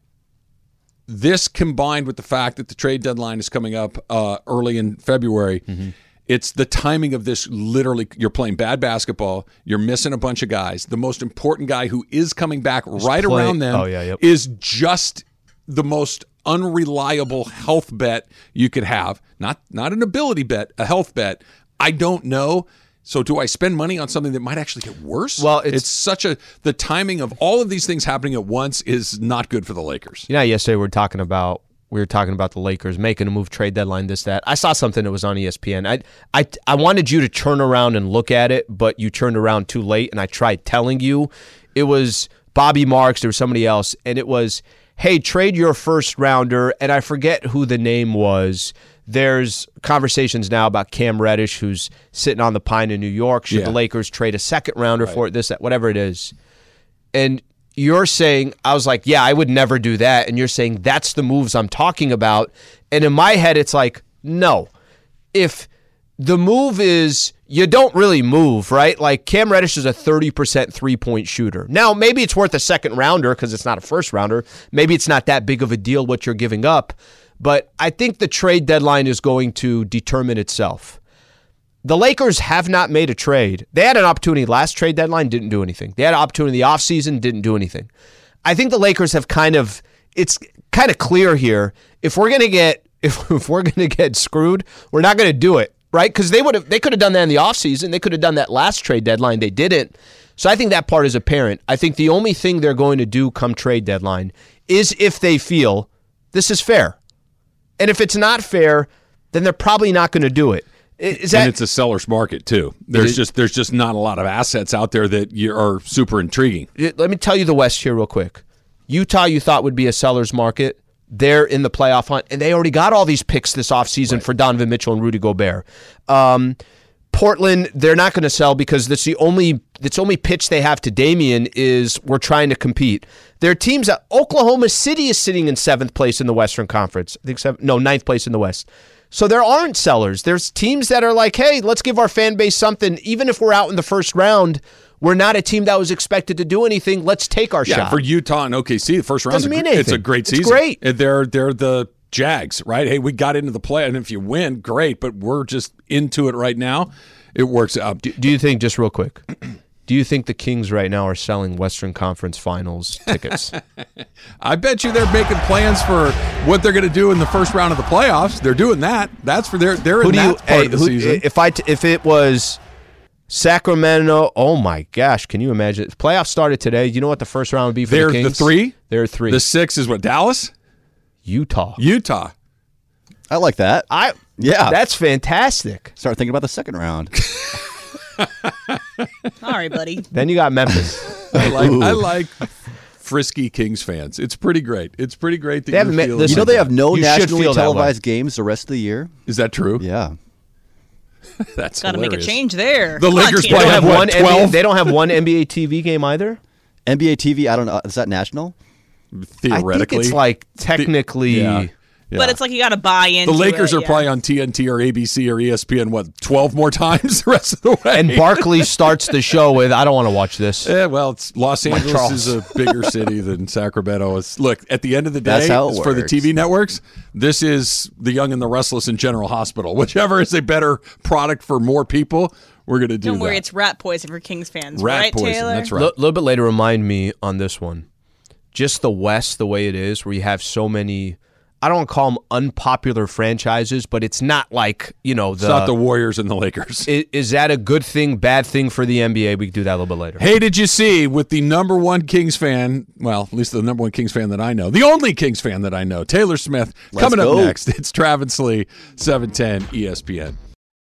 This combined with the fact that the trade deadline is coming up early in February. It's the timing of this. Literally, you're playing bad basketball. You're missing a bunch of guys. The most important guy who is coming back around them is just the most unreliable health bet you could have. Not an ability bet, a health bet. I don't know. So do I spend money on something that might actually get worse? Well, it's the timing of all of these things happening at once is not good for the Lakers. Yesterday we were talking about the Lakers making a move, trade deadline, this, that. I saw something that was on ESPN. I wanted you to turn around and look at it, but you turned around too late, and I tried telling you. It was Bobby Marks, there was somebody else, and it was, hey, trade your first rounder, and I forget who the name was. There's conversations now about Cam Reddish, who's sitting on the pine in New York. Should the Lakers trade a second rounder for it, this, that, whatever it is? And you're saying, I was like, yeah, I would never do that. And you're saying that's the moves I'm talking about. And in my head, it's like, no. If the move is, you don't really move, right? Like Cam Reddish is a 30% three-point shooter. Now, maybe it's worth a second rounder because it's not a first rounder. Maybe it's not that big of a deal what you're giving up. But I think the trade deadline is going to determine itself. The Lakers have not made a trade. They had an opportunity last trade deadline, didn't do anything. They had an opportunity in the offseason, didn't do anything. I think the Lakers have it's kind of clear here. If we're gonna get screwed, we're not gonna do it, right? Because they could have done that in the offseason. They could have done that last trade deadline. They didn't. So I think that part is apparent. I think the only thing they're going to do come trade deadline is if they feel this is fair. And if it's not fair, then they're probably not going to do it. And it's a seller's market too. There's just not a lot of assets out there that are super intriguing. Let me tell you the West here real quick. Utah, you thought would be a seller's market. They're in the playoff hunt, and they already got all these picks this offseason for Donovan Mitchell and Rudy Gobert. Portland, they're not going to sell because that's the only pitch they have to Damian is we're trying to compete. There are teams that Oklahoma City is sitting in 7th place in the Western Conference. I think 9th place in the West. So there aren't sellers. There's teams that are like, hey, let's give our fan base something. Even if we're out in the first round, we're not a team that was expected to do anything. Let's take our shot. Yeah, for Utah and OKC, the first round doesn't mean anything. It's a great season. It's great. They're the Jags, right? Hey, we got into the play, and if you win, great, but we're just into it right now. It works out. Do you think, just real quick, do you think the Kings right now are selling Western Conference Finals tickets? I bet you they're making plans for what they're going to do in the first round of the playoffs. They're doing that. That's for they're in that part of the season. If it was Sacramento, oh my gosh, can you imagine? If playoffs started today, you know what the first round would be for the Kings? The 3? They're 3. The 6 is what, Dallas? Utah. I like that. Yeah. That's fantastic. Start thinking about the second round. All right, buddy. Then you got Memphis. I like frisky Kings fans. It's pretty great. It's pretty great that They haven't you're met- feeling listen, You know they have no You should nationally feel that way. televised games the rest of the year? Is that true? Yeah. That's Got to make a hilarious. change there. The Come on, Lakers Tina. play They don't have what, one 12? they don't have one NBA TV game either. NBA TV, I don't know. Is that national? Theoretically. I think it's like technically. Yeah. But it's like you got to buy into The Lakers it, are yeah. probably on TNT or ABC or ESPN, 12 more times the rest of the way? And Barkley starts the show with, "I don't want to watch this." Yeah, well, it's Los Angeles Charles. is a bigger city than Sacramento. Look, at the end of the day, That's how it for the works. TV networks, this is The Young and the Restless and General Hospital. Whichever is a better product for more people, we're going to do Don't worry, that. it's rat poison for Kings fans, Rat right, poison, Taylor? that's A right. little bit later, remind me on this one. Just the West, the way it is, where you have so many. I don't want to call them unpopular franchises, but it's not like It's not the Warriors and the Lakers. Is that a good thing, bad thing for the NBA? We can do that a little bit later. Hey, did you see with the number one Kings fan, well, at least the number one Kings fan that I know, the only Kings fan that I know, Taylor Smith, Let's coming up go. next. It's Travis Lee, 710 ESPN.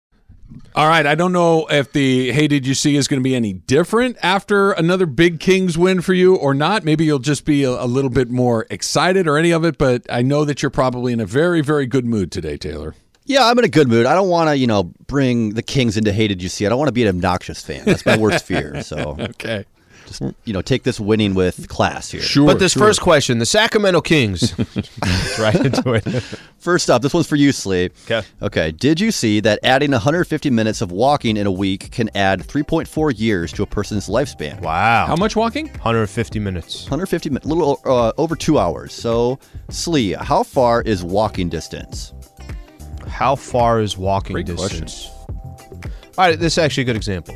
All right, I don't know if the Hey Did You See is going to be any different after another big Kings win for you or not. Maybe you'll just be a little bit more excited or any of it, but I know that you're probably in a very, very good mood today, Taylor. Yeah, I'm in a good mood. I don't want to, bring the Kings into Hey Did You See? I don't want to be an obnoxious fan. That's my worst fear. So, Okay. just, take this winning with class here. Sure. But this sure. first question, the Sacramento Kings. That's right into it. First up, this one's for you, Slee. Okay. Okay. Did you see that adding 150 minutes of walking in a week can add 3.4 years to a person's lifespan? Wow. How much walking? 150 minutes. 150 minutes, a little over 2 hours. So, Slee, how far is walking distance? How far is walking Great distance? All right, this is actually a good example.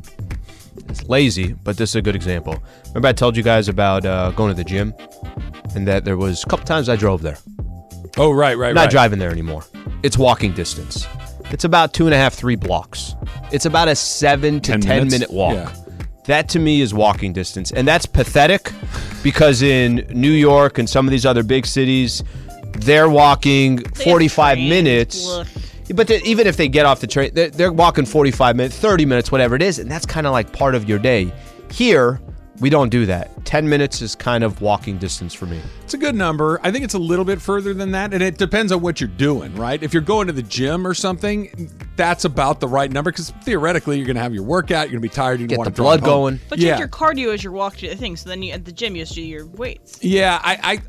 It's lazy, but this is a good example. Remember I told you guys about going to the gym and that there was a couple times I drove there. Oh, right. I'm not driving there anymore. It's walking distance. It's about 2.5, 3 blocks. It's about a 7 to 10 10 minutes? minute walk. Yeah. That to me is walking distance. And that's pathetic because in New York and some of these other big cities, they're walking They have 45 trains. minutes. Ugh. But even if they get off the train, they're walking 45 minutes, 30 minutes, whatever it is. And that's kind of like part of your day. Here, we don't do that. 10 minutes is kind of walking distance for me. It's a good number. I think it's a little bit further than that, and it depends on what you're doing, right? If you're going to the gym or something, that's about the right number because theoretically you're going to have your workout, you're going to be tired, you Get want the to blood going. But you have your cardio as you're walking to the thing, so then at the gym you just do your weights. Yeah,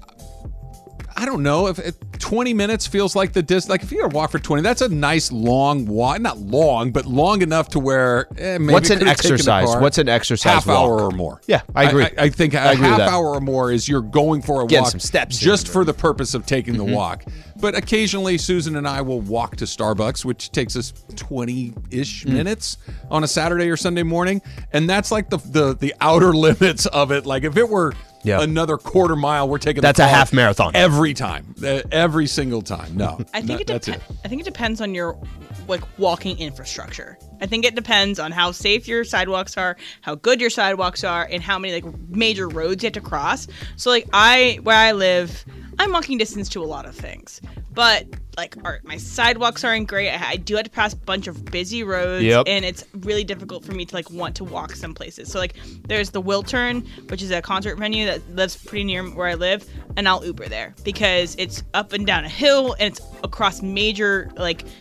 I don't know if 20 minutes feels like the distance. Like if you're gonna walk for 20, that's a nice long walk. Not long, but long enough to where maybe What's it an could've taken the exercise? car What's an exercise half walk? hour or more. Yeah, I agree. I think a agree with half that. hour or more is you're going for a Getting walk some steps in just there. for the purpose of taking the walk. But occasionally Susan and I will walk to Starbucks, which takes us 20-ish minutes on a Saturday or Sunday morning, and that's like the outer limits of it. Like if it were another quarter mile, we're taking That's the a car half marathon. every time, every single time. No, I think that's it. I think it depends on your walking infrastructure. I think it depends on how safe your sidewalks are, how good your sidewalks are, and how many major roads you have to cross. So where I live, I'm walking distance to a lot of things, but my sidewalks aren't great. I do have to pass a bunch of busy roads, and it's really difficult for me to want to walk some places. So there's the Wiltern, which is a concert venue that lives pretty near where I live, and I'll Uber there because it's up and down a hill and it's across major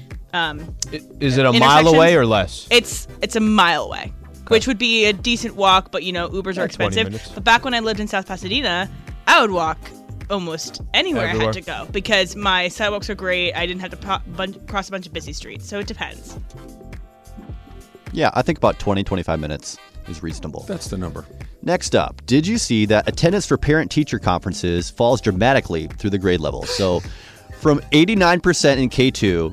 Is it a mile away or less? It's a mile away, which would be a decent walk, but Ubers are 20 expensive. minutes. But back when I lived in South Pasadena, I would walk almost anywhere I Everywhere. had to go because my sidewalks are great. I didn't have to cross a bunch of busy streets, so it depends. Yeah, I think about 20, 25 minutes is reasonable. That's the number. Next up, did you see that attendance for parent-teacher conferences falls dramatically through the grade levels? So from 89% in K2 to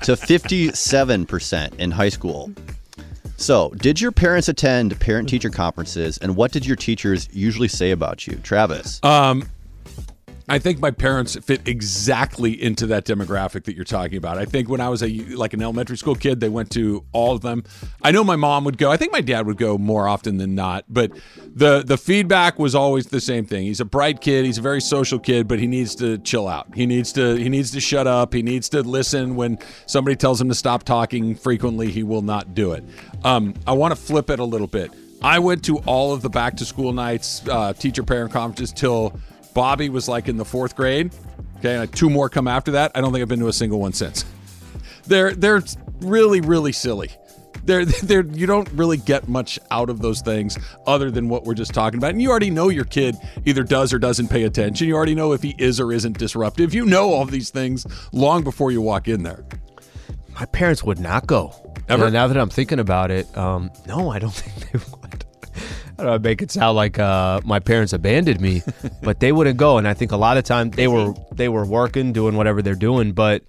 57% in high school. So did your parents attend parent-teacher conferences, and what did your teachers usually say about you? Travis? I think my parents fit exactly into that demographic that you're talking about. I think when I was an elementary school kid, they went to all of them. I know my mom would go. I think my dad would go more often than not. But the feedback was always the same thing. He's a bright kid. He's a very social kid, but he needs to chill out. He needs to shut up. He needs to listen when somebody tells him to stop talking frequently. He will not do it. I want to flip it a little bit. I went to all of the back to school nights, teacher-parent conferences till Bobby was like in the 4th grade. Okay, and 2 more come after that. I don't think I've been to a single one since. They're really, really silly. You don't really get much out of those things other than what we're just talking about. And you already know your kid either does or doesn't pay attention. You already know if he is or isn't disruptive. You know all these things long before you walk in there. My parents would not go. Ever? Now that I'm thinking about it, no, I don't think they would. I don't make it sound like my parents abandoned me, but they wouldn't go. And I think a lot of times they were working, doing whatever they're doing. But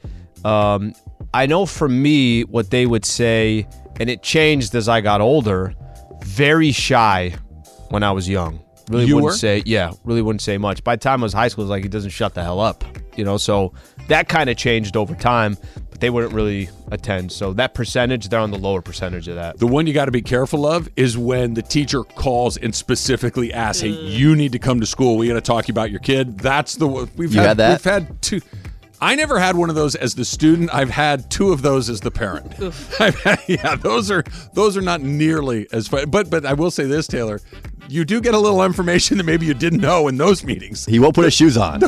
I know for me, what they would say, and it changed as I got older, very shy when I was young. Really wouldn't say much. By the time I was high school, it was like, he doesn't shut the hell up. So that kind of changed over time. But they wouldn't really attend. So that percentage, they're on the lower percentage of that. The one you got to be careful of is when the teacher calls and specifically asks, hey, you need to come to school. We got to talk to you about your kid. That's the one. We've had 2. I never had one of those as the student. I've had 2 of those as the parent. Those are not nearly as fun. But I will say this, Taylor. You do get a little information that maybe you didn't know in those meetings. He won't put his shoes on. It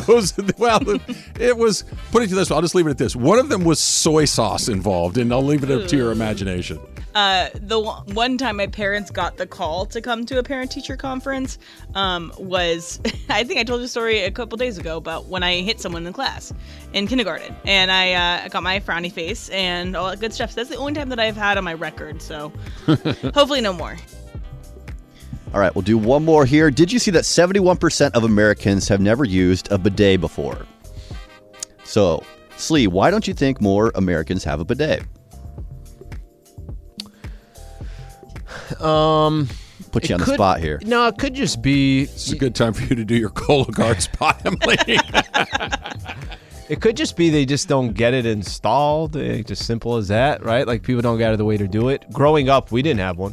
was, put it to this, I'll just leave it at this. One of them was soy sauce involved, and I'll leave it up to your imagination. The one time my parents got the call to come to a parent-teacher conference was, I think I told you a story a couple days ago about when I hit someone in class in kindergarten. And I got my frowny face and all that good stuff. So that's the only time that I've had on my record. So hopefully no more. All right, we'll do one more here. Did you see that 71% of Americans have never used a bidet before? So, Slee, why don't you think more Americans have a bidet? Put you on the spot here. No, it could just be... It's a good time for you to do your Cologuard spot, Emily. It could just be they just don't get it installed. Just simple as that, right? Like, people don't get the way to do it. Growing up, we didn't have one.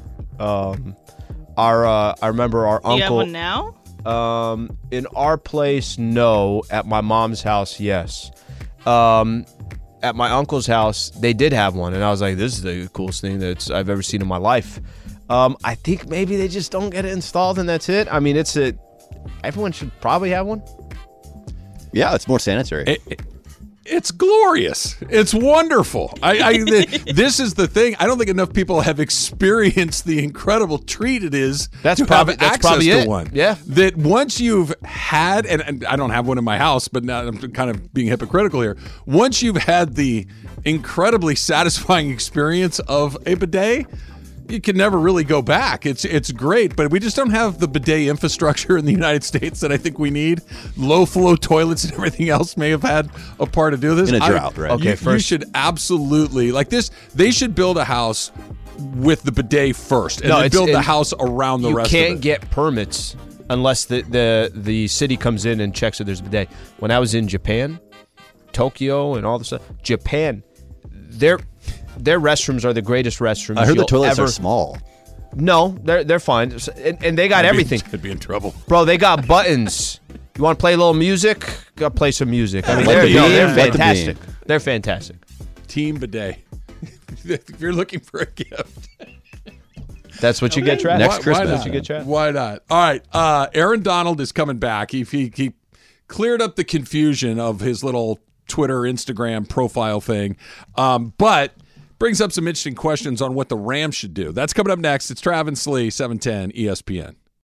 I remember our uncle. You have one now? In our place, no. At my mom's house, yes. At my uncle's house, they did have one, and I was like, "This is the coolest thing that I've ever seen in my life." I think maybe they just don't get it installed, and that's it. I mean, everyone should probably have one. Yeah, it's more sanitary. It's glorious. It's wonderful. This is the thing. I don't think enough people have experienced the incredible treat it is to have access to one. Yeah. That once you've had, and I don't have one in my house, but now I'm kind of being hypocritical here. Once you've had the incredibly satisfying experience of a bidet, you can never really go back. It's great, but we just don't have the bidet infrastructure in the United States that I think we need. Low flow toilets and everything else may have had a part to do this. In a drought, right? Okay, you should absolutely, like this, they should build a house with the bidet first and then build the house around the rest of it. You can't get permits unless the city comes in and checks if there's a bidet. When I was in Japan, Tokyo and all this stuff, Japan, their restrooms are the greatest restrooms. I heard the toilets are small. No, they're fine, and they got everything. Could be in trouble, bro. They got buttons. You want to play a little music? Go play some music. I mean, they're fantastic. They're fantastic. Team bidet. If you're looking for a gift, that's what you get, Trav. Next Christmas, that's what you get, Trav. Why not? All right, Aaron Donald is coming back. He cleared up the confusion of his little Twitter, Instagram profile thing, but brings up some interesting questions on what the Rams should do. That's coming up next. It's Travis Slee, 710 ESPN.